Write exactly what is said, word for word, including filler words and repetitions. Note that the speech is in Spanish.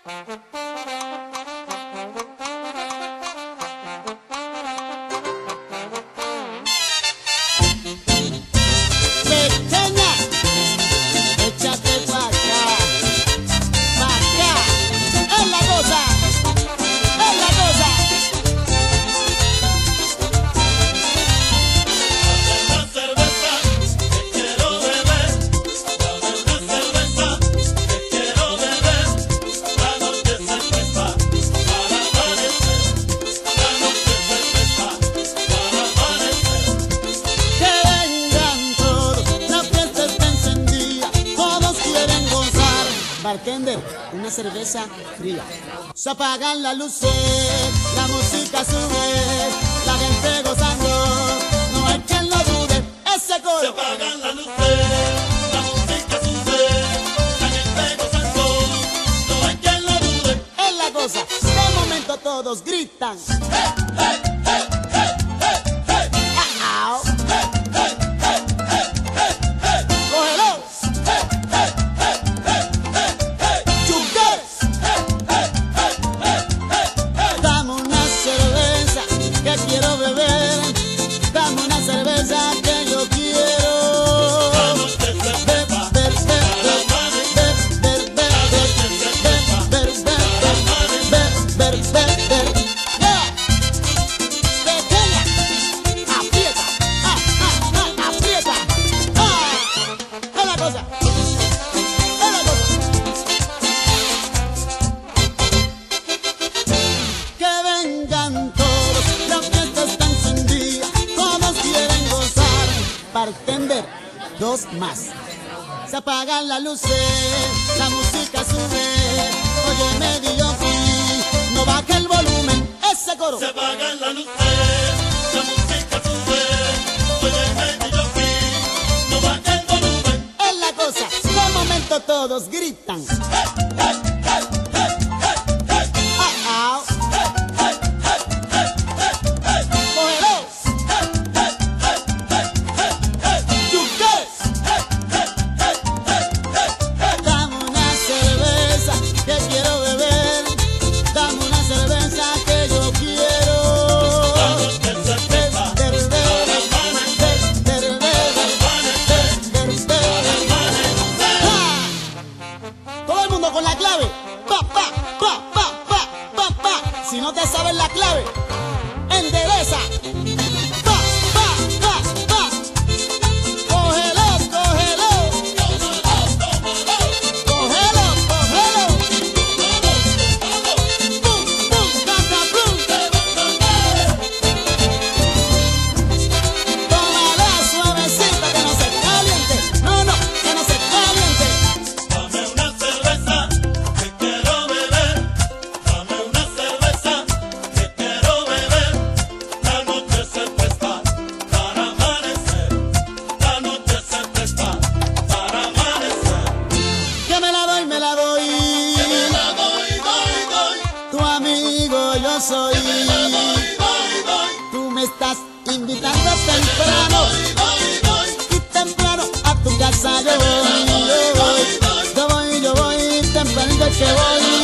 Bartender, una cerveza fría. Se apagan las luces, la música sube, la gente gozando, no hay quien lo dude, ese coro. Se apagan las luces, la música sube, la gente gozando, no hay quien lo dude. Es la cosa, de momento todos gritan. Hey, hey, hey, hey, hey, hey. Ah, Hey, hey, hey, hey, hey, hey. cógelo. Hey, hey, hey, hey, hey, hey. Chugues. Hey, hey, hey, hey, hey, hey. Dame una cerveza que quiero beber, dame una cerveza que yo quiero. Vamos de cerveza, Ver, ver, ver, para amanecer. ver, ver, ver, ver, ver, ver, ver, ver, ver, ver, ver. Yeah. Pequeña, aprieta, ah, ah, ah, aprieta, ah, es la cosa, es la cosa. Que vengan todos, la fiesta está encendida, todos quieren gozar. Bartender, dos más. Se apagan las luces, la música sube. Óyeme, D J, no baje el volumen, ese coro. Se apagan las luces, la música sube. Óyeme, D J, no baje el volumen. Es la cosa, de momento todos gritan. Hey, hey, hey, hey, hey, hey. Ah, ah, Hey, hey, hey, hey, hey, hey. cógelo. Hey, hey, hey, hey, hey, hey. Chugues. Hey, hey, hey, hey, hey, hey. Dame una cerveza que quiero beber, dame una cerveza que yo quiero. Vamos de cerveza, Ver, ver, ver, para amanecer. ver, ver, ver, Amanecer, ver, ver. amanecer. ¡Ah! Todo el mundo con la clave. Pa, pa, pa, pa, pa, pa, pa. Si no te sabes la clave, endereza. Pa, pa, pa, pa. Cógelo, cógelo. Cógelo, cógelo. Pum, pum, cata, pum. Tómala suavecita que no se caliente. No, no, que no se caliente. Dame una cerveza que quiero beber. Dame una cerveza que quiero beber. La noche se presta para amanecer. La noche se presta para amanecer. Que me la doy, me la doy. Me la doy, doy, doy. Tu amigo yo soy. Me la doy, doy, doy. Tú me estás invitando temprano. Doy, doy, doy. Y temprano a tu casa yo voy. Yo voy, yo voy, yo voy, tempranito que voy.